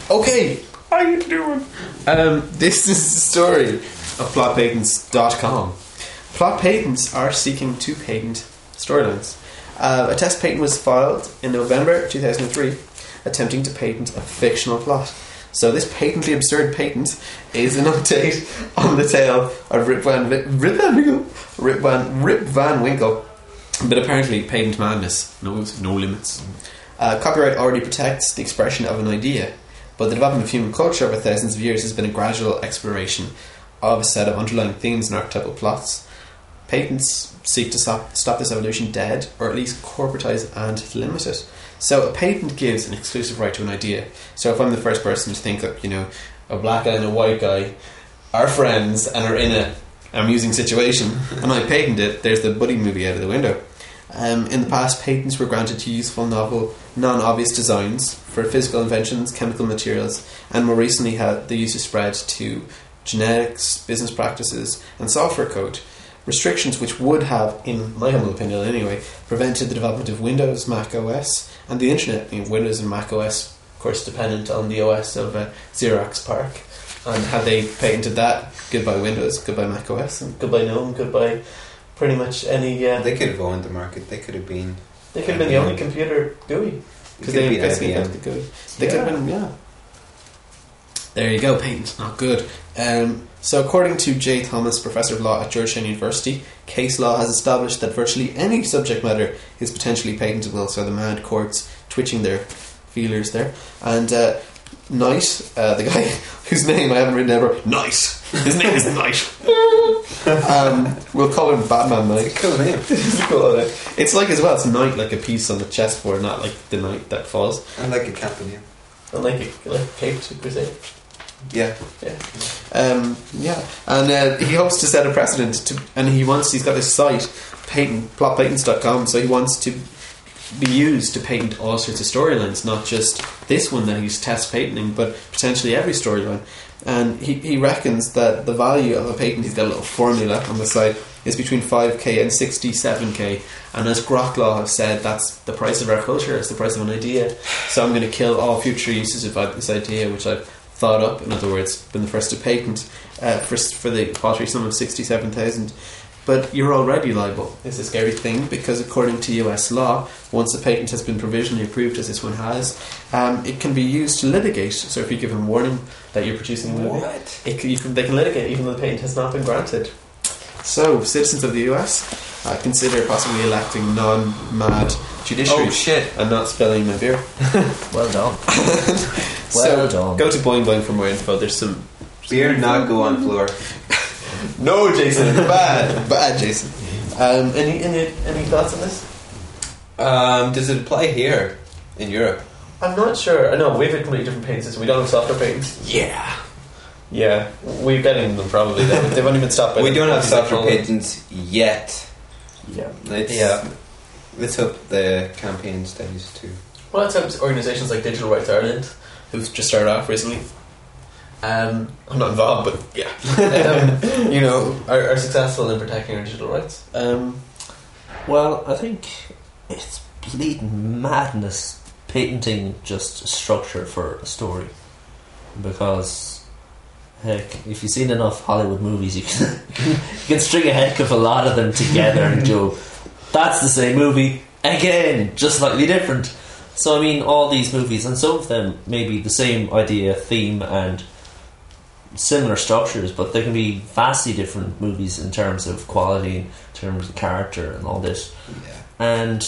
Okay, how you doing? This is the story of plotpatents.com. Plot patents are seeking to patent storylines. A test patent was filed in November 2003, attempting to patent a fictional plot. So this patently absurd patent is an update on the tale of Rip Van Winkle, but apparently patent madness knows no limits. Copyright already protects the expression of an idea, but the development of human culture over thousands of years has been a gradual exploration of a set of underlying themes and archetypal plots. Patents seek to stop this evolution dead, or at least corporatize and limit it. So a patent gives an exclusive right to an idea. So if I'm the first person to think that, a black guy and a white guy are friends and are in a amusing situation, and I patent it, there's the buddy movie out of the window. In the past, patents were granted to useful, novel, non-obvious designs for physical inventions, chemical materials, and more recently the use is spread to genetics, business practices, and software code. Restrictions which would have, in my humble opinion anyway, prevented the development of Windows, Mac OS, and the internet. Windows and Mac OS, of course, dependent on the OS of Xerox PARC. And had they patented that, goodbye Windows, goodbye Mac OS, and goodbye GNOME, goodbye pretty much any... They could have owned the market. They could have been the only computer GUI. Because they basically invented the GUI. They could have been, There you go, patents, not good. So according to Jay Thomas, Professor of Law at Georgetown University, case law has established that virtually any subject matter is potentially patentable, so the mad courts twitching their feelers there. And Knight, the guy whose name I haven't written ever, Knight, his name is Knight. We'll call him Batman Knight. It's a cool name. It's cool name. It's like, as well, it's Knight like a piece on the chessboard, not like the knight that falls. And like a captain, And like a cape to crusade. Yeah. And he hopes to set a precedent he's got this site, plotpatents.com, so he wants to be used to patent all sorts of storylines, not just this one that he's test patenting, but potentially every storyline. And he reckons that the value of a patent, he's got a little formula on the site, is between 5k and 67k, and as Grok Law have said, that's the price of our culture, it's the price of an idea. So I'm going to kill all future uses of this idea which I've thought up, in other words, been the first to patent for the paltry sum of 67,000. But you're already liable. It's a scary thing, because according to US law, once a patent has been provisionally approved, as this one has, it can be used to litigate. So if you give them warning that you're producing a movie, they can litigate even though the patent has not been granted. So citizens of the US, consider possibly electing non-mad judiciary. Oh shit! And not spilling my beer. Well done. Well done. Go to Boing Boing for more info. There's some beer not go on floor. No, Jason, bad, Jason. Any thoughts on this? Does it apply here in Europe? I'm not sure. I know we have a completely different patent system. We don't have software patents. Yeah, we're getting them probably. They've only been stopped by. We don't have software patents yet. Yeah. Let's hope the campaign stays too. Well, let's hope organisations like Digital Rights Ireland, who've just started off recently. I'm not involved, but yeah, are successful in protecting our digital rights. Well, I think it's bleeding madness patenting just structure for a story, because heck, if you've seen enough Hollywood movies, you can string a heck of a lot of them together and go, that's the same movie again, just slightly different. So I mean, all these movies, and some of them may be the same idea, theme, and similar structures, but they can be vastly different movies in terms of quality, in terms of character and all this. And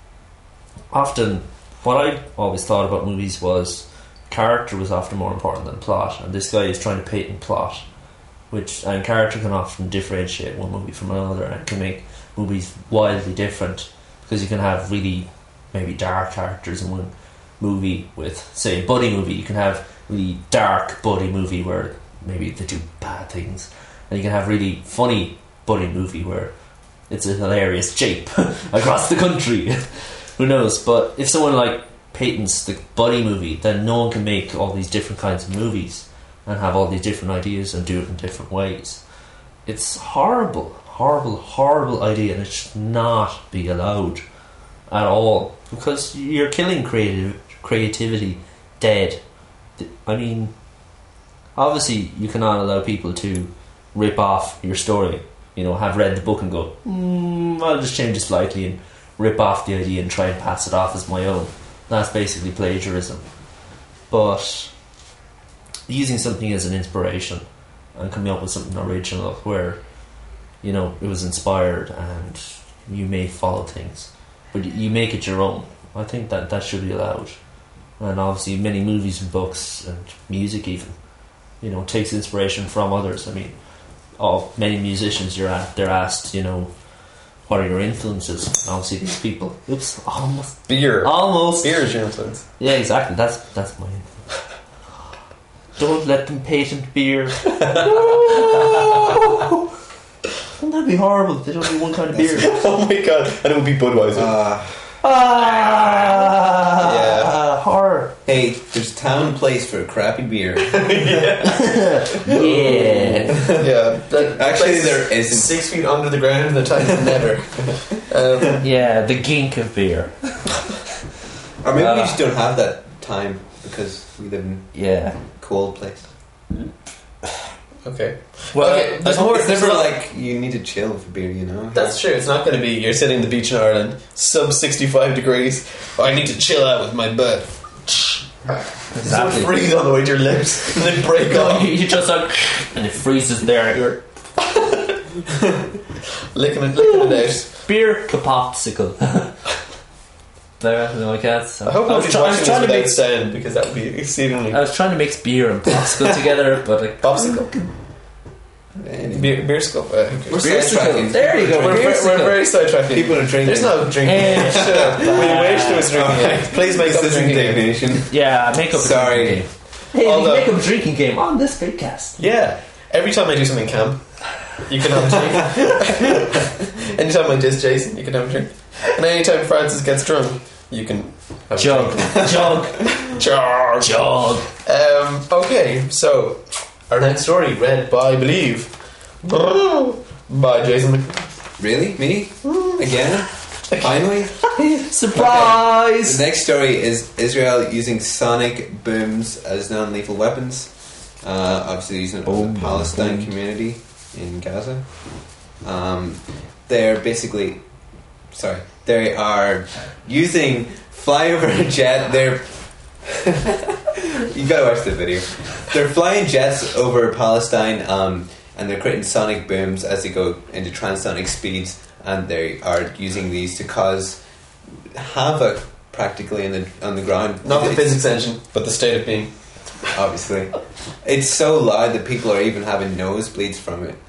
often what I always thought about movies was character was often more important than plot, and this guy is trying to patent plot, and character can often differentiate one movie from another and can make movies wildly different, because you can have really maybe dark characters in one movie. With, say, a buddy movie, you can have really dark buddy movie where maybe they do bad things, and you can have really funny buddy movie where it's a hilarious jape across the country. Who knows? But if someone like patents the buddy movie, then no one can make all these different kinds of movies and have all these different ideas and do it in different ways. It's horrible idea, and it should not be allowed at all, because you're killing creativity dead. I mean, obviously you cannot allow people to rip off your story. Have read the book and go, I'll just change it slightly and rip off the idea and try and pass it off as my own. That's basically plagiarism. But using something as an inspiration and coming up with something original where, it was inspired and you may follow things, but you make it your own. I think that should be allowed. And obviously many movies and books and music even, takes inspiration from others. I mean, many musicians they're asked, what are your influences? And obviously these people, almost Beer is your influence. Yeah, exactly. That's my influence. Don't let them patent beer. No! Wouldn't that be horrible if they don't do one kind of beer? Oh my god, and it would be Budweiser. Yeah. Horror. Hey, there's a town and place for a crappy beer. Yeah. Yeah. Actually, there isn't. 6 feet under the ground in the tiny nether. Yeah, the gink of beer. Or maybe we just don't have that time because we live in a cold place. Okay. Well, okay, it's never like you need to chill for beer, That's true. It's not going to be you're sitting on the beach in Ireland, sub 65 degrees. I need to chill out with my bud. Exactly. So freeze on the way to your lips and then break off. You just and it freezes there. You're licking it out. beer popsicle. No, I can't. I hope nobody's watching this without sound because that would be exceedingly. I was trying to mix beer and popsicle together, but popsicle. Beer scope. We're sidetracking. There you go. We're very sidetracking. People are drinking. There's no drinking. Shut up. We wish there was drinking. Please make up this drinking game. indignation. Yeah, make up. Sorry. A drinking game. Hey, Although- make up a drinking game on this podcast. Yeah. Every time I do something camp, you can have a drink. Anytime I diss Jason, you can have a drink. And anytime Francis gets drunk, you can have a Jug. drink. Okay, so our next story, read by, I believe, by Jason McNeil. Really? Me? Again? Finally? Surprise! The next story is Israel using sonic booms as non-lethal weapons. Obviously using it in the Palestine community in Gaza. They are using flyover jet. You gotta watch the video. They're flying jets over Palestine, and they're creating sonic booms as they go into transonic speeds, and they are using these to cause havoc practically on the ground. Not the physics engine, but the state of being. Obviously, it's so loud that people are even having nosebleeds from it.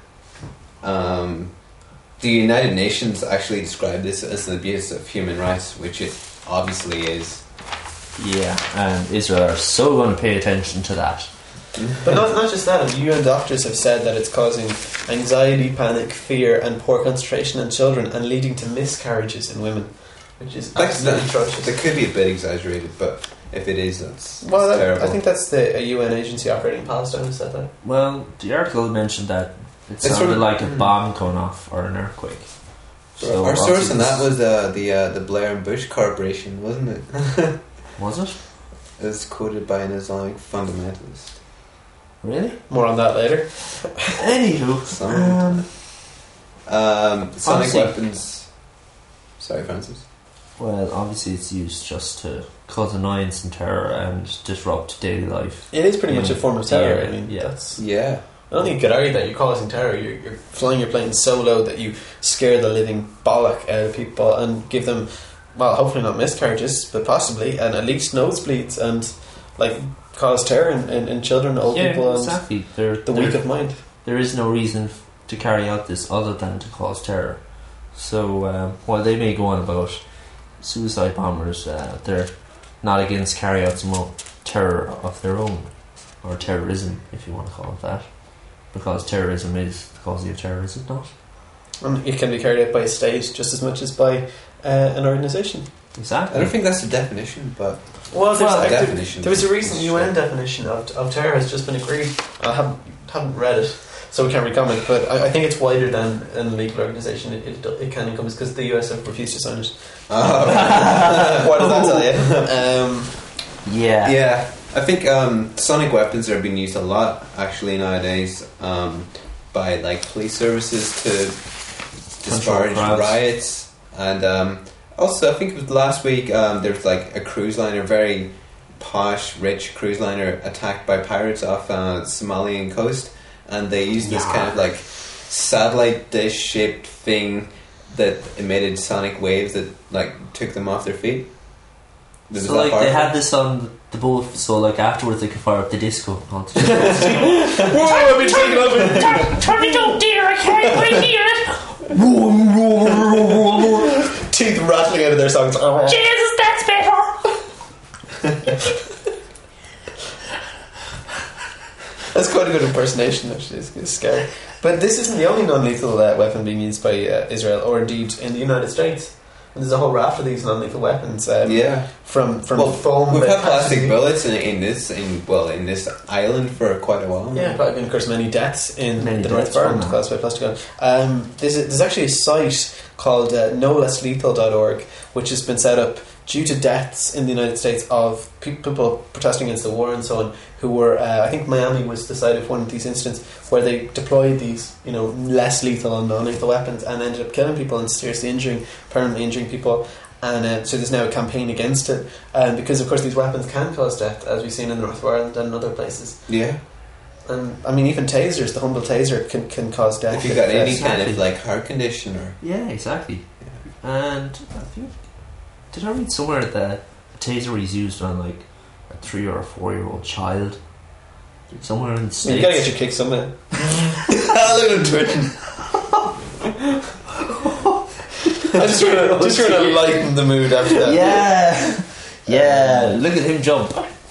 The United Nations actually described this as an abuse of human rights, which it obviously is. Yeah, and Israel are so going to pay attention to that. But not just that, the UN doctors have said that it's causing anxiety, panic, fear and poor concentration in children and leading to miscarriages in women, which is absolutely atrocious. That could be a bit exaggerated, but if it is, that's terrible. I think that's a UN agency operating in Palestine who said that. Well, the article mentioned that it sounded like a bomb going off or an earthquake. So our source on that was the Blair and Bush Corporation, wasn't it? Was it? It was quoted by an Islamic fundamentalist. Really? More on that later. Anywho, sonic weapons. Sorry, Francis. Well, obviously it's used just to cause annoyance and terror and disrupt daily life. It is pretty much a form of terror. I mean, yeah. I don't think you could argue that you're causing terror. You're flying your plane so low that you scare the living bollock out of people and give them, well, hopefully not miscarriages, but possibly, and at least nosebleeds and cause terror in children, old people, and exactly. the weak of mind. There is no reason to carry out this other than to cause terror. So while they may go on about suicide bombers, they're not against carrying out some more terror of their own, or terrorism, if you want to call it that, because terrorism is the cause of terror, is it not? And it can be carried out by a state just as much as by an organisation. Exactly. I don't think that's the definition, but there was a recent UN definition of terror has just been agreed. I haven't read it, so we can't really comment. But I think it's wider than an illegal organisation. It can encompass, because the US have refused to sign it. What does that tell you? Yeah. I think sonic weapons are being used a lot actually nowadays by like police services to discourage crowds. riots, and also I think it was last week there was like a cruise liner, very posh, rich cruise liner, attacked by pirates off Somalian coast, and they used this kind of like satellite dish shaped thing that emitted sonic waves that like took them off their feet. So like they had this on the boat, so like afterwards they could fire up the disco. Whoa, I've been taken over. Turn it up, dear, I can't wait here. Teeth rattling out of their songs. Jesus, that's better. That's quite a good impersonation, actually. It's scary. But this isn't the only non-lethal weapon being used by Israel, or indeed in the United States. And there's a whole raft of these non-lethal weapons. From foam. We've had plastic bullets in this island for quite a while. Yeah, probably been, of course, many deaths in the North of Ireland caused by plastic gun. There's actually a site called nolesslethal.org, which has been set up due to deaths in the United States of people protesting against the war and so on, who were, I think Miami was the site of one of these incidents where they deployed these, less lethal and non-lethal weapons and ended up killing people and seriously permanently injuring people. And so there's now a campaign against it, because of course these weapons can cause death, as we've seen in the North of Ireland and other places. Yeah. And I mean, even tasers, the humble taser can cause death. If you've got any kind of like heart condition or... Yeah, exactly. Yeah. And I think, did I read somewhere that a taser is used on like a 3 or 4 year old child? Somewhere in the States. You gotta get your kick somewhere. Look at him twitching. I just want to lighten the mood after that. Yeah, look at him jump.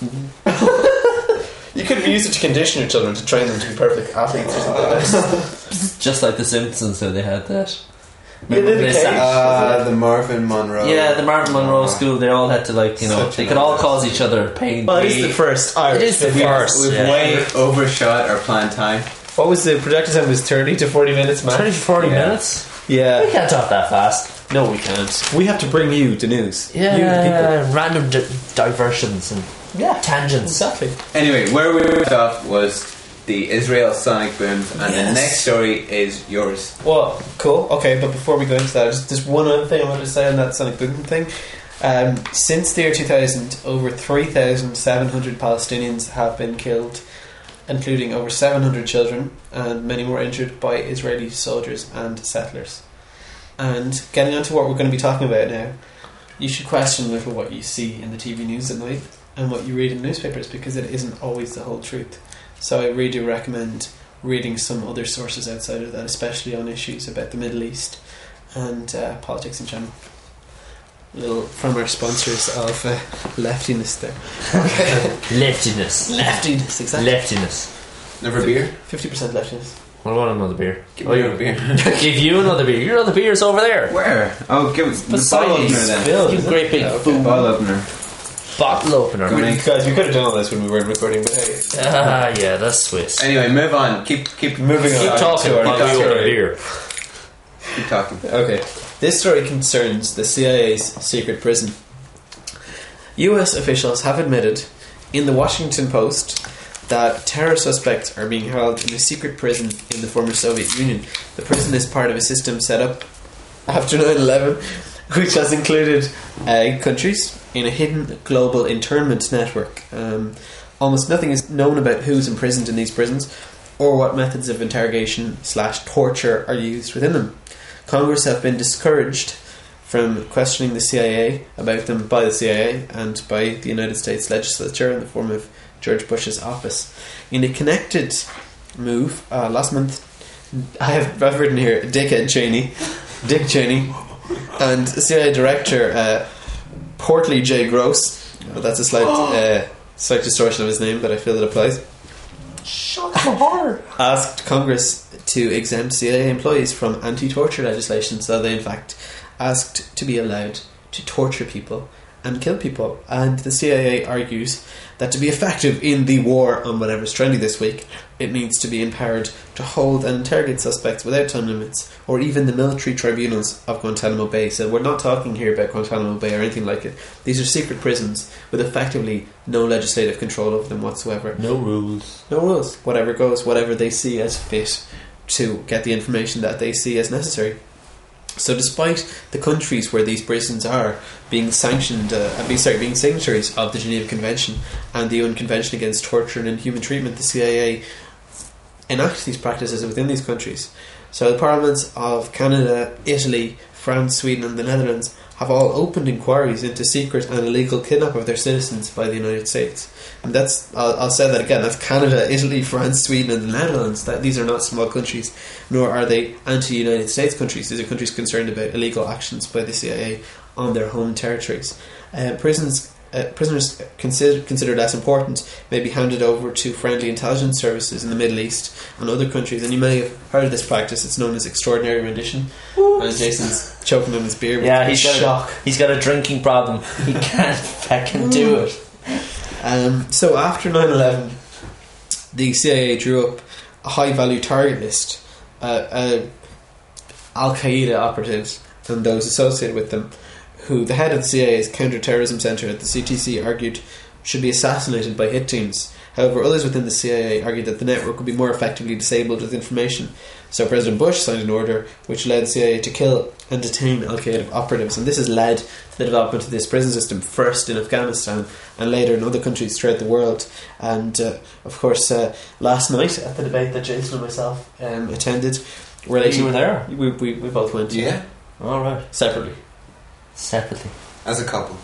You could have used it to condition your children, to train them to be perfect athletes or something like that. Just like the Simpsons, how they had that. Yeah, the Marvin Monroe. Yeah, the Marvin Monroe school. They all had to they could all cause each other pain. Well, it is the first. It is the first. We've way overshot our planned time. What was the projected time? Was 30 to 40 minutes, man? 30 to 40 minutes? Yeah. We can't talk that fast. No, we can't. We have to bring you the news. Yeah, you, the people. Random diversions and tangents. Exactly. Anyway, where we left off was the Israel sonic booms, and the next story is yours. Well, cool. Okay, but before we go into that, there's one other thing I wanted to say on that sonic boom thing. Since the year 2000, over 3,700 Palestinians have been killed, including over 700 children and many more injured by Israeli soldiers and settlers. And getting on to what we're going to be talking about now, you should question a little what you see in the TV news at night and what you read in newspapers, because it isn't always the whole truth. So I really do recommend reading some other sources outside of that, especially on issues about the Middle East and politics in general. A little from our sponsors of leftiness there. Okay. Leftiness, exactly. Leftiness. Another beer? 50% leftiness. What about another beer? Give me another beer. Give you another beer. Your other beer's over there. Where? Oh, give us the Beside bottle you. opener then. You great big fool. Bottle opener. Bottle opener. Guys, we could have done all this when we weren't recording, but hey. Yeah, that's Swiss. Anyway, move on. Keep moving on. Keep talking to our while we open a beer. Keep talking. Okay. This story concerns the CIA's secret prison. US officials have admitted in the Washington Post that terror suspects are being held in a secret prison in the former Soviet Union. The prison is part of a system set up after 9/11, which has included countries in a hidden global internment network. Almost nothing is known about who's imprisoned in these prisons or what methods of interrogation/torture are used within them. Congress have been discouraged from questioning the CIA about them by the CIA and by the United States legislature in the form of George Bush's office. In a connected move, last month, I've written here Dick Cheney, and CIA Director Portly J. Gross. That's a slight distortion of his name, but I feel it applies. Asked Congress to exempt CIA employees from anti-torture legislation, so they in fact asked to be allowed to torture people and kill people. And the CIA argues that to be effective in the war on whatever's trendy this week, it needs to be empowered to hold and interrogate suspects without time limits, or even the military tribunals of Guantanamo Bay. So we're not talking here about Guantanamo Bay or anything like it. These are secret prisons with effectively no legislative control over them whatsoever. No rules. No rules. Whatever goes, whatever they see as fit to get the information that they see as necessary. So despite the countries where these prisons are being sanctioned, being signatories of the Geneva Convention and the UN Convention Against Torture and Inhuman Treatment, the CIA enact these practices within these countries. So the parliaments of Canada, Italy, France, Sweden and the Netherlands have all opened inquiries into secret and illegal kidnapping of their citizens by the United States. And that's, I'll say that again, that's Canada, Italy, France, Sweden and the Netherlands. These are not small countries, nor are they anti-United States countries. These are countries concerned about illegal actions by the CIA on their home territories. Prisoners considered as important may be handed over to friendly intelligence services in the Middle East and other countries. And you may have heard of this practice. It's known as extraordinary rendition. And Jason's choking on his beer with shock. He's got a drinking problem. He can't fucking do it. So after 9/11, the CIA drew up a high-value target list, Al-Qaeda operatives and those associated with them, who the head of the CIA's counter-terrorism centre at the CTC argued should be assassinated by hit teams. However, others within the CIA argued that the network would be more effectively disabled with information. So President Bush signed an order which led the CIA to kill and detain Al-Qaeda operatives, and this has led to the development of this prison system, first in Afghanistan and later in other countries throughout the world. And of course, last night at the debate that Jason and myself attended, You were there? We both went. Yeah. All right. Separately. As a couple.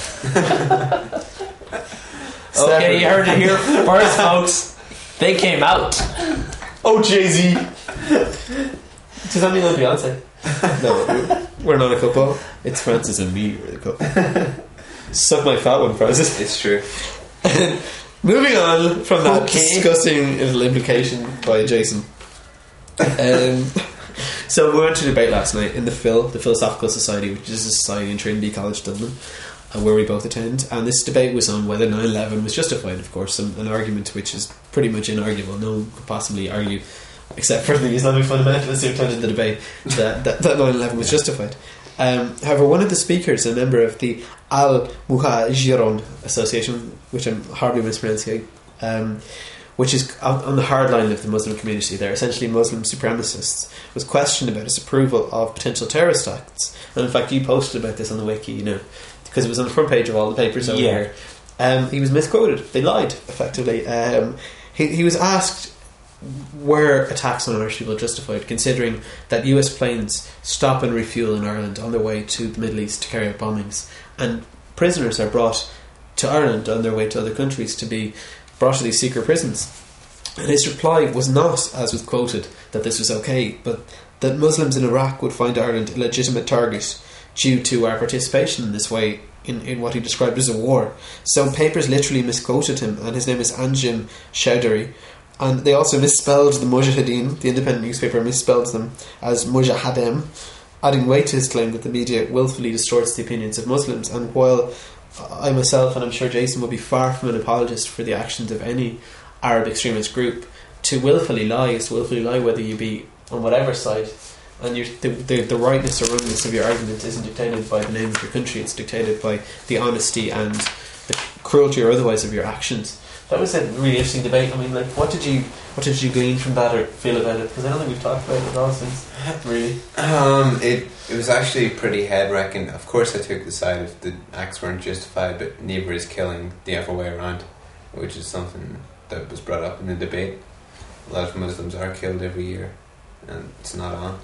Okay, you heard it here first, folks. They came out. Oh, Jay-Z. Does that mean I'm Beyonce? No, we're not a couple. It's Francis and me, we're the couple. Suck my fat one, Francis. It's true. Moving on from that disgusting little implication by Jason. So we went to debate last night in the Philosophical Society, which is a society in Trinity College, Dublin, where we both attend, and this debate was on whether 9/11 was justified, of course, an argument which is pretty much inarguable. No one could possibly argue, except for the Islamic fundamentalists who attended the debate, that 9/11 was justified. However, one of the speakers, a member of the Al-Muhajiron Association, which I'm horribly mispronouncing, which is on the hard line of the Muslim community, they're essentially Muslim supremacists, was questioned about his approval of potential terrorist acts. And in fact, you posted about this on the wiki, because it was on the front page of all the papers over here. He was misquoted. They lied, effectively. He was asked, were attacks on Irish people justified, considering that US planes stop and refuel in Ireland on their way to the Middle East to carry out bombings, and prisoners are brought to Ireland on their way to other countries to be brought to these secret prisons. And his reply was not, as was quoted, that this was okay, but that Muslims in Iraq would find Ireland a legitimate target due to our participation in this way in what he described as a war. Some papers literally misquoted him, and his name is Anjem Chowdhury. And they also misspelled the Mujahideen. The independent newspaper misspelled them as Mujahadem, adding weight to his claim that the media willfully distorts the opinions of Muslims. And while I myself, and I'm sure Jason, will be far from an apologist for the actions of any Arab extremist group, to willfully lie is to willfully lie, whether you be on whatever side. And the rightness or wrongness of your argument isn't dictated by the name of your country, it's dictated by the honesty and the cruelty or otherwise of your actions. That was a really interesting debate. I mean, what did you glean from that or feel about it? Because I don't think we've talked about it at all since. Really. It was actually pretty head-wrecking. Of course, I took the side of the acts weren't justified, but neither is killing the other way around, which is something that was brought up in the debate. A lot of Muslims are killed every year, and it's not on.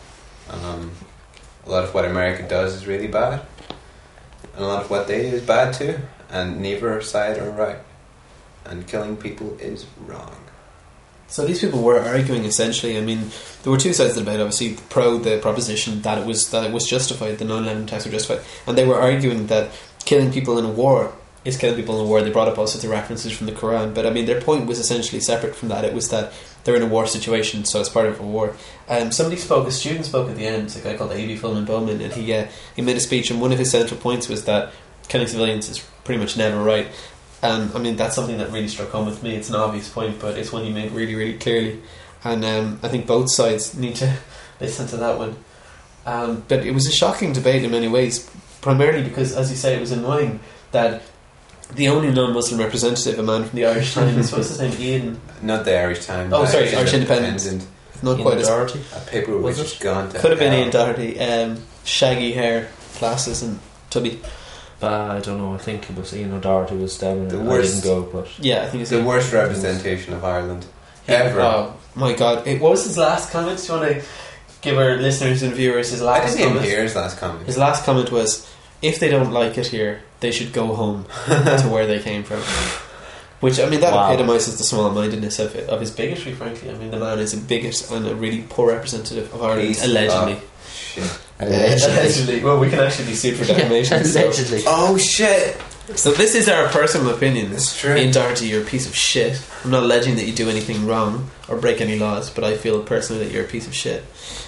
A lot of what America does is really bad, and a lot of what they do is bad too, and neither side are right. And killing people is wrong. So these people were arguing essentially. I mean, there were two sides of the debate. Obviously, the proposition that it was justified, the 9/11 attacks were justified, and they were arguing that killing people in a war is killing people in a war. They brought up also the references from the Quran, but I mean, their point was essentially separate from that. It was that they're in a war situation, so it's part of a war. A student spoke at the end, a guy called A.B. Fulman Bowman, and he made a speech, and one of his central points was that killing civilians is pretty much never right. And I mean, that's something that really struck home with me. It's an obvious point, but it's one you made really, really clearly. And I think both sides need to listen to that one. But it was a shocking debate in many ways, primarily because, as you say, it was annoying that the only non-Muslim representative, a man from the Irish Times, what's his name, Ian? Not the Irish Times. Oh, sorry, Irish Independent. Not Ian quite as Doherty. A paper which has gone to could have been hell. Ian Doherty. Shaggy hair, glasses, and tubby. I don't know. I think it was Ian O'Doherty was down. The I worst- didn't go, but Yeah, I think it's The worst representation of Ireland ever. Oh my God! What was his last comment? Do you want to give our listeners and viewers his I last didn't even comment? hear his last comment. His last comment was, "If they don't like it here, they should go home to where they came from." Which, I mean, that Wow. epitomises the small-mindedness of his bigotry, frankly. I mean, the man is a bigot and a really poor representative of Ireland, Piece allegedly. of shit. Allegedly. Well, we can actually be sued for defamation. so. allegedly. Oh shit! So this is our personal opinions. It's true. Ian Doherty, you're a piece of shit. I'm not alleging that you do anything wrong or break any laws, but I feel personally that you're a piece of shit.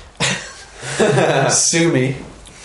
Sue me.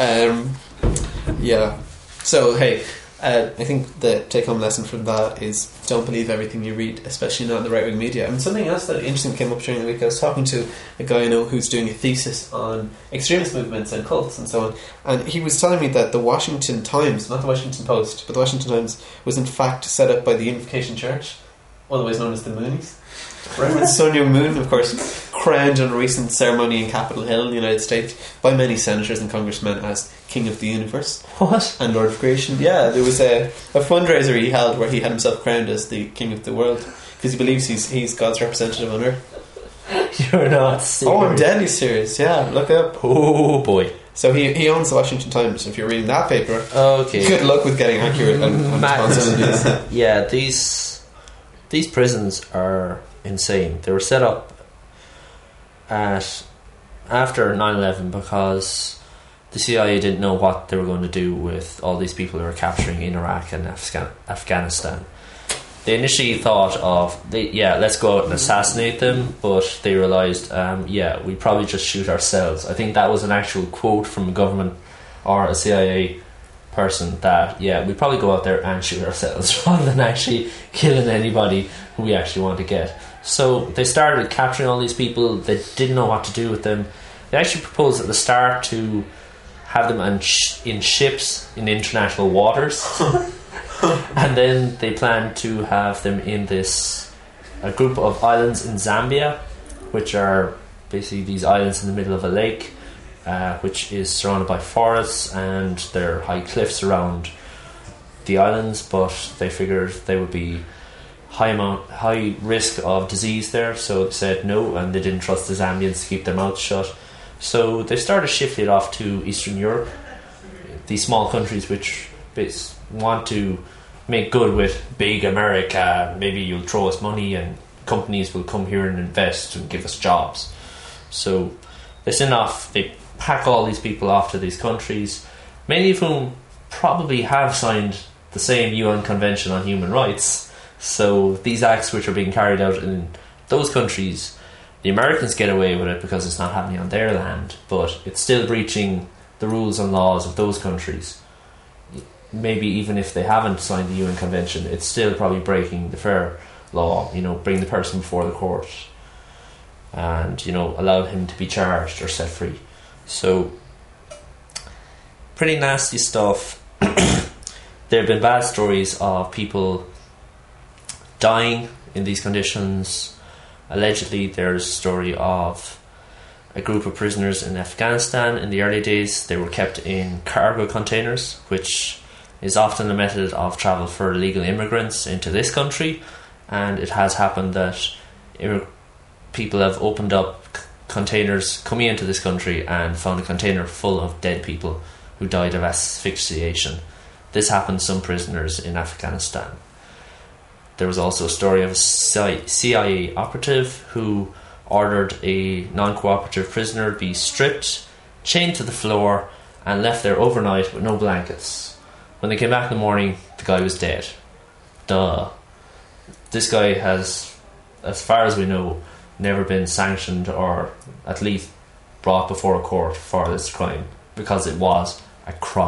Yeah. So, hey, I think the take-home lesson from that is don't believe everything you read, especially not in the right-wing media. And something else that interesting came up during the week, I was talking to a guy I know who's doing a thesis on extremist movements and cults and so on, and he was telling me that the Washington Times, not the Washington Post, but the Washington Times was in fact set up by the Unification Church, otherwise known as the Moonies. Reverend Sun Myung Moon, of course, crowned on a recent ceremony in Capitol Hill in the United States by many senators and congressmen as King of the Universe. What? And Lord of Creation. Yeah, there was a fundraiser he held where he had himself crowned as the King of the World because he believes he's God's representative on Earth. You're not serious. Oh, I'm deadly serious. Yeah, look up. Oh boy. So he owns the Washington Times. If you're reading that paper, Okay. good luck with getting accurate and responsibilities. Yeah, these prisons are insane. They were set up after 9/11 because the CIA didn't know what they were going to do with all these people who were capturing in Iraq and Afghanistan. They initially thought of, let's go out and assassinate them, but they realised, we probably just shoot ourselves. I think that was an actual quote from a government or a CIA person that, we probably go out there and shoot ourselves rather than actually killing anybody who we actually want to get. So they started capturing all these people. They didn't know what to do with them. They actually proposed at the start to have them in ships in international waters. And then they planned to have them in a group of islands in Zambia, which are basically these islands in the middle of a lake, which is surrounded by forests, and there are high cliffs around the islands, but they figured they would be high risk of disease there, so they said no, and they didn't trust the Zambians to keep their mouths shut. So they started shifting it off to Eastern Europe, these small countries which want to make good with big America. Maybe you'll throw us money and companies will come here and invest and give us jobs. So they pack all these people off to these countries, many of whom probably have signed the same UN Convention on Human Rights. So these acts which are being carried out in those countries, the Americans get away with it because it's not happening on their land, but it's still breaching the rules and laws of those countries. Maybe even if they haven't signed the UN Convention, it's still probably breaking the fair law, bring the person before the court and, allow him to be charged or set free. So, pretty nasty stuff. There have been bad stories of people dying in these conditions. Allegedly, there's a story of a group of prisoners in Afghanistan in the early days. They were kept in cargo containers, which is often a method of travel for illegal immigrants into this country, and it has happened that people have opened up containers coming into this country and found a container full of dead people who died of asphyxiation. This happened to some prisoners in Afghanistan. There was also a story of a CIA operative who ordered a non-cooperative prisoner be stripped, chained to the floor, and left there overnight with no blankets. When they came back in the morning, the guy was dead. Duh. This guy has, as far as we know, never been sanctioned or at least brought before a court for this crime, because it was a crime.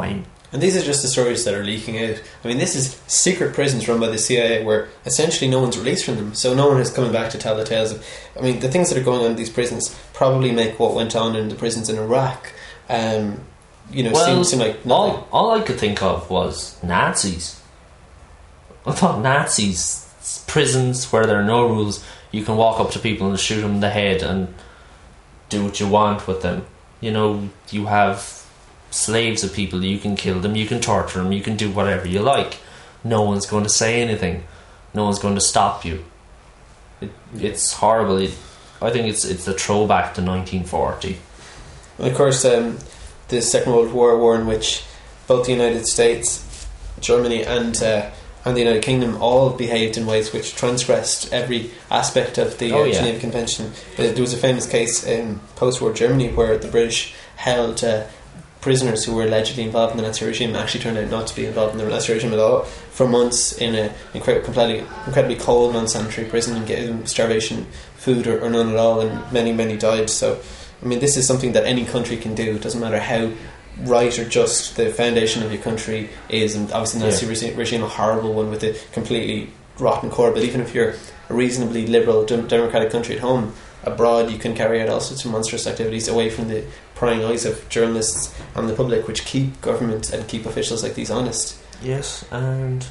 And these are just the stories that are leaking out. I mean, this is secret prisons run by the CIA where essentially no one's released from them. So no one is coming back to tell the tales of... I mean, the things that are going on in these prisons probably make what went on in the prisons in Iraq, seem like nothing. All I could think of was Nazis. I thought Nazis, prisons where there are no rules, you can walk up to people and shoot them in the head and do what you want with them. You know, you have slaves of people, you can kill them, you can torture them, you can do whatever you like. No one's going to say anything. No one's going to stop you. It's horrible. I think it's a throwback to 1940. And of course, the Second World War in which both the United States, Germany and the United Kingdom all behaved in ways which transgressed every aspect of the Geneva Convention. There was a famous case in post-war Germany where the British held prisoners who were allegedly involved in the Nazi regime actually turned out not to be involved in the Nazi regime at all for months in an incredibly cold, non-sanitary prison and gave them starvation, food or none at all, and many died. So, I mean, this is something that any country can do. It doesn't matter how right or just the foundation of your country is, and obviously the Nazi regime a horrible one with a completely rotten core, but even if you're a reasonably liberal democratic country at home, abroad you can carry out all sorts of monstrous activities away from the prying eyes of journalists and the public, which keep government and keep officials like these honest. Yes, and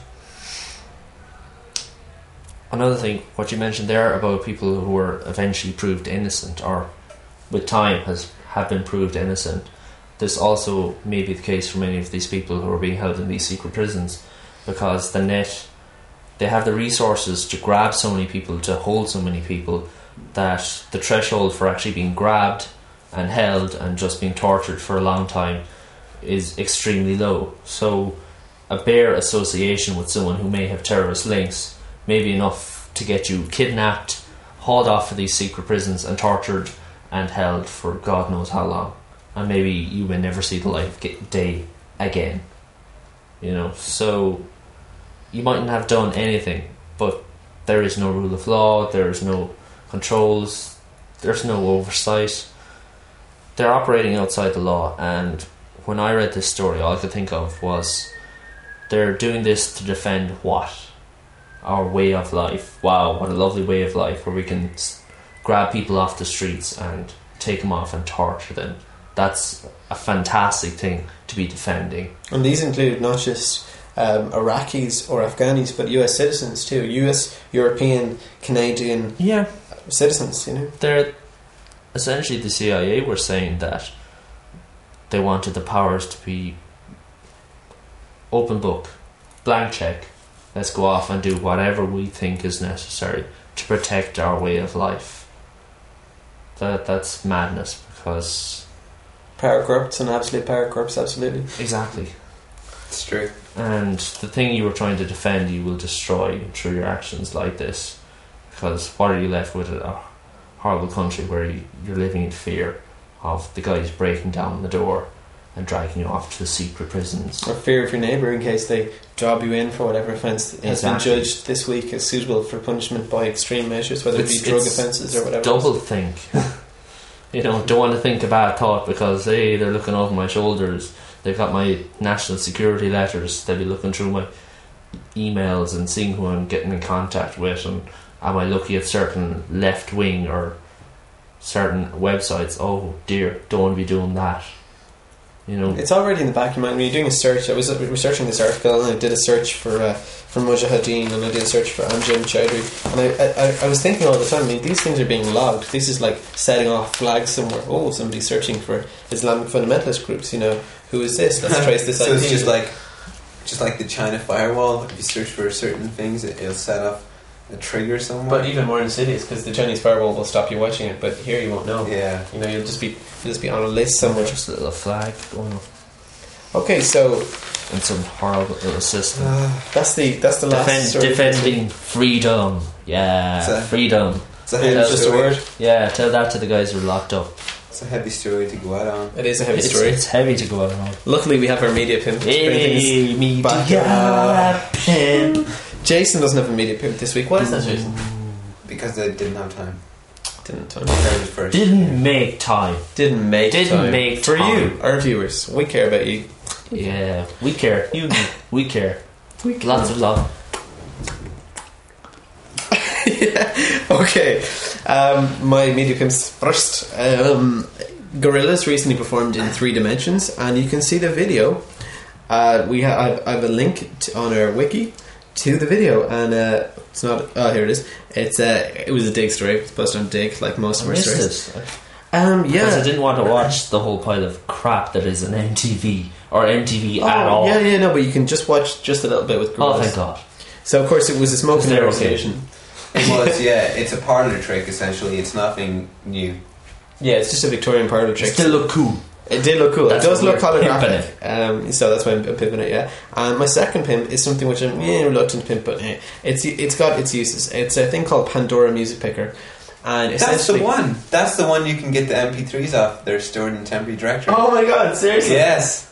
another thing, what you mentioned there about people who were eventually proved innocent or with time have been proved innocent, this also may be the case for many of these people who are being held in these secret prisons, because they have the resources to grab so many people, to hold so many people, that the threshold for actually being grabbed and held and just being tortured for a long time is extremely low. So a bare association with someone who may have terrorist links may be enough to get you kidnapped, hauled off to these secret prisons and tortured and held for God knows how long, and maybe you may never see the light of day again. You know, so you mightn't have done anything, but there is no rule of law, there is no controls, there's no oversight. They're operating outside the law, and when I read this story, all I could think of was they're doing this to defend what? Our way of life. Wow, what a lovely way of life, where we can grab people off the streets and take them off and torture them. That's a fantastic thing to be defending. And these include not just Iraqis or Afghanis, but US citizens too. US, European, Canadian citizens, you know. They're essentially, the CIA were saying that they wanted the powers to be open book, blank check, let's go off and do whatever we think is necessary to protect our way of life. That's madness, because power corrupts, and absolute power corrupts, absolutely. Exactly. It's true. And the thing you were trying to defend, you will destroy through your actions like this, because what are you left with? A horrible country where you're living in fear of the guys breaking down the door and dragging you off to the secret prisons, or fear of your neighbour in case they job you in for whatever offence has been judged this week as suitable for punishment by extreme measures, whether it be drug offences or whatever. Double think. You know, don't want to think a bad thought because hey, they're looking over my shoulders, they've got my national security letters, they'll be looking through my emails and seeing who I'm getting in contact with, and am I looking at certain left wing or certain websites? Oh dear, don't want to be doing that. You know, it's already in the back of your mind when you're doing a search. I was researching this article and I did a search for Mujahideen, and I did a search for Amjad Chowdhury, and I was thinking all the time, I mean, these things are being logged. This is like setting off flags somewhere. Oh, somebody's searching for Islamic fundamentalist groups, you know, who is this? Let's trace this so IP. It's just like the China firewall. If you search for certain things, it'll set off a trigger somewhere. But even more insidious, because the Chinese firewall will stop you watching it, but here you won't know. Yeah, you know, you'll just be on a list somewhere. Just a little flag going up. Okay, so and some horrible little system. That's the last defending freedom. Yeah, freedom. It's a heavy just a word. Yeah, tell that to the guys who are locked up. It's a heavy story to go out on. It is a heavy story. It's heavy to go out on. Luckily, we have our media pimp. Hey, media pimp. Jason doesn't have a media pimp this week. Why is that, Jason? Because they didn't have time. Didn't make time. For time. you, our viewers. We care about you. Yeah, we care. We care. Lots of love. Okay, my media pimps first. Gorillaz recently performed in 3 dimensions, and you can see the video. I have a link on our wiki to the video, and it's not. Oh, here it is. It was a Dig story. It's posted on Dig, like most of our stories. Because Yeah. I didn't want to watch the whole pile of crap that is an MTV or MTV at all. Yeah, no, but you can just watch just a little bit with Gorillaz. Oh, thank God. So of course it was a smoke and They're mirrors okay. edition. It was, yeah. It's a parlor trick, essentially. It's nothing new. Yeah, it's just a Victorian parlor trick. Still look cool. It did look cool. That's it does what look we're holographic. So that's why I'm pimping it. Yeah. And my second pimp is something which I'm reluctant to pimp, but it's got its uses. It's a thing called Pandora Music Picker, and That's the essentially, one. That's the one you can get the MP3s off. They're stored in temporary directory. Oh my god! Seriously? Yes.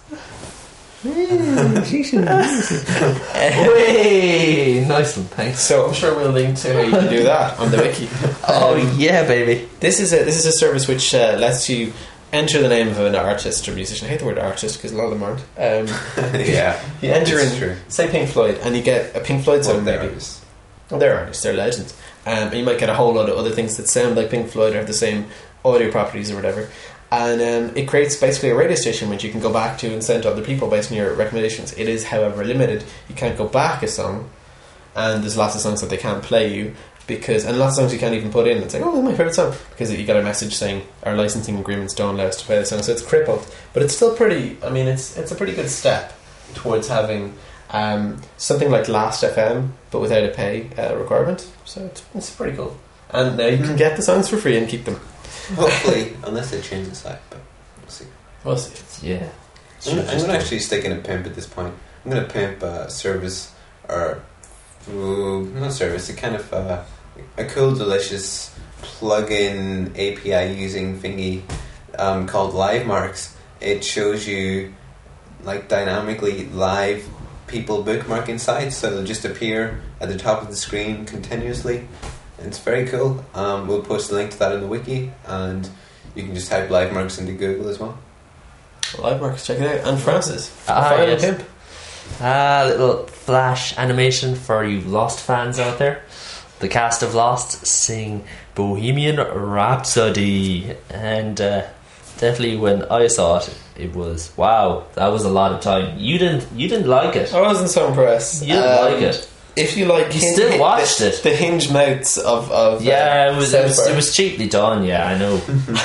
Way nice one, thanks. So I'm sure we'll link to how you can do that on the wiki. Oh yeah, baby. This is a service which lets you enter the name of an artist or musician. I hate the word artist because a lot of them aren't. Yeah. You enter It's in, true. say Pink Floyd, and you get a Pink Floyd song. Well, there maybe. it is. Well, they're artists, they're legends. And you might get a whole lot of other things that sound like Pink Floyd or have the same audio properties or whatever. And it creates basically a radio station which you can go back to and send to other people based on your recommendations. It is, however, limited. You can't go back a song, and there's lots of songs that they can't play you and lots of songs you can't even put in and say, oh, that's my favourite song, because you got a message saying our licensing agreements don't allow us to play the song. So it's crippled, but it's still pretty. I mean, it's a pretty good step towards having something like Last FM, but without a pay requirement. So it's pretty cool. And you can get the songs for free and keep them. Hopefully, unless they change the site, but we'll see. We'll see. Yeah. I'm going to actually stick in a pimp at this point. I'm going to pimp a service, or not service, a kind of a cool, delicious plug-in API using thingy called LiveMarks. It shows you like dynamically live people bookmarking sites, so they'll just appear at the top of the screen continuously. It's very cool. We'll post a link to that in the wiki, and you can just type LiveMarks into Google as well. LiveMarks, check it out. And Francis, Yes. pimp. Little flash animation for you Lost fans out there. The cast of Lost sing Bohemian Rhapsody, and definitely when I saw it, it was wow. That was a lot of time. You didn't like it. I wasn't so impressed. You didn't like it. If you like, You still watched the, it. The hinge mouths of Yeah, South Park. it was cheaply done. Yeah, I know.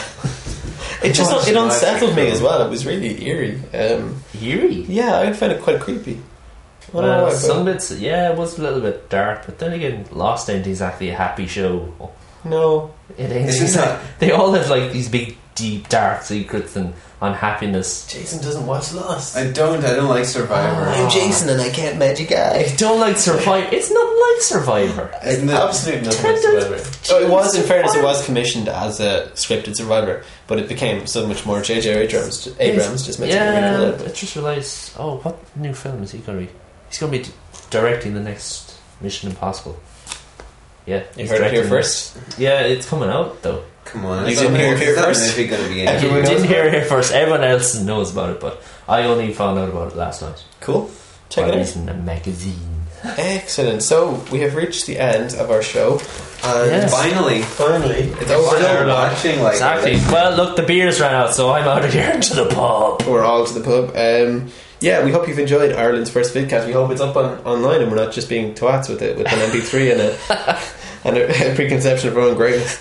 It just Watched it it unsettled me last as well. It was really eerie. Eerie. Yeah, I found it quite creepy. I don't know Well, why, some but bits, yeah, it was a little bit dark, but then again, Lost ain't exactly a happy show. no. It ain't. This is not- They all have like these big, deep, dark secrets and unhappiness. Jason doesn't watch Lost. I don't like Survivor. I'm Jason and I can't magic eye. I don't like Survivor. It's not like Survivor. Isn't it? Absolutely nothing like Survivor. Oh, it was, in fairness, it was commissioned as a scripted Survivor, but it became so much more. J.J. Abrams just made something really Yeah, cool out of I it. just realised. Oh, what new film is he going to be? He's going to be directing the next Mission Impossible. Yeah, You he's heard it here directing first. Yeah, it's coming out though. Come on. You didn't hear it here first? Is that going to be in Everyone You knows didn't about hear it here first. Everyone else knows about it, but I only found out about it last night. Cool. Check Or it out. it's in a magazine. Excellent. So we have reached the end of our show, and Yes. Finally. it's over Still now. watching like Exactly. Well, look, the beers ran out, so I'm out of here to the pub. We're all to the pub. Yeah, we hope you've enjoyed Ireland's first vidcast. We hope it's up online and we're not just being twats with it, with an MP3 and a preconception of our own greatness.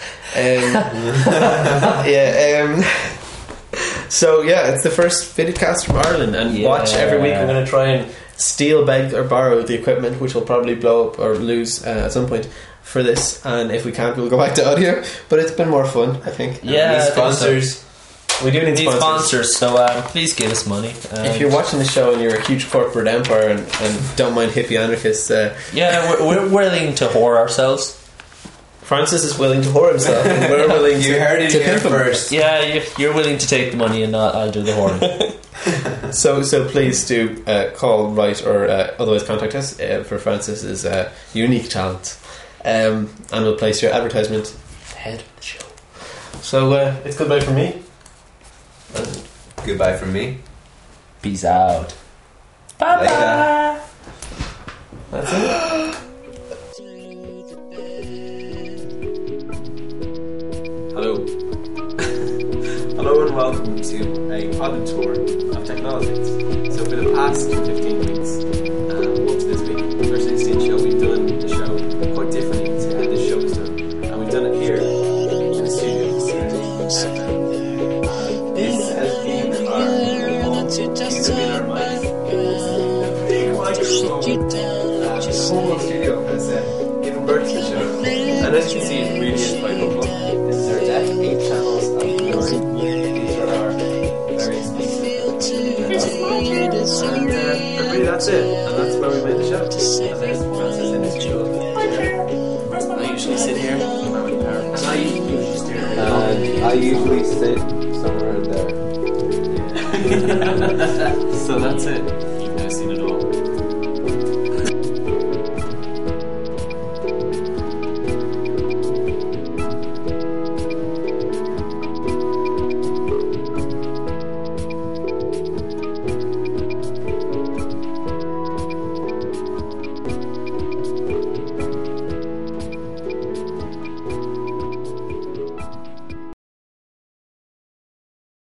So yeah, it's the first vidcast from Ireland, and Yeah. watch every week. I'm going to try and steal, beg, or borrow the equipment, which will probably blow up or lose at some point for this. And if we can't, we'll go back to audio. But it's been more fun, I think. Yeah, These I think so. sponsors. We do need Need sponsors. sponsors, so please give us money. If you're watching the show and you're a huge corporate empire and don't mind hippie anarchists, yeah, we're willing to whore ourselves. Francis is willing to whore himself, and we're willing You to, heard it to here pimp him. first. Yeah, if you're willing to take the money and I'll do the whoring. So please do call, write, or otherwise contact us for Francis's unique talent, and we'll place your advertisement ahead of the show. So it's goodbye from me. Goodbye from me. Peace out. Bye Later. bye. That's it. Hello. Hello and welcome to a pilot tour of technologies. So for the past 15 weeks, up to this week, our 16th show, we've done the show quite differently to how this show is done. And we've done it here in the studio. This has been our these have been our mics. The big microphone. The whole studio has given birth to the show. And as you can see, it really is quite humble. This is our deck, 8 channels of glory. These are our very expensive. And really that's it. And that's where we made the show. And there's Francis in his studio. I usually sit here. And I usually just here. And I usually sit somewhere in there. So that's it. You've now seen it all.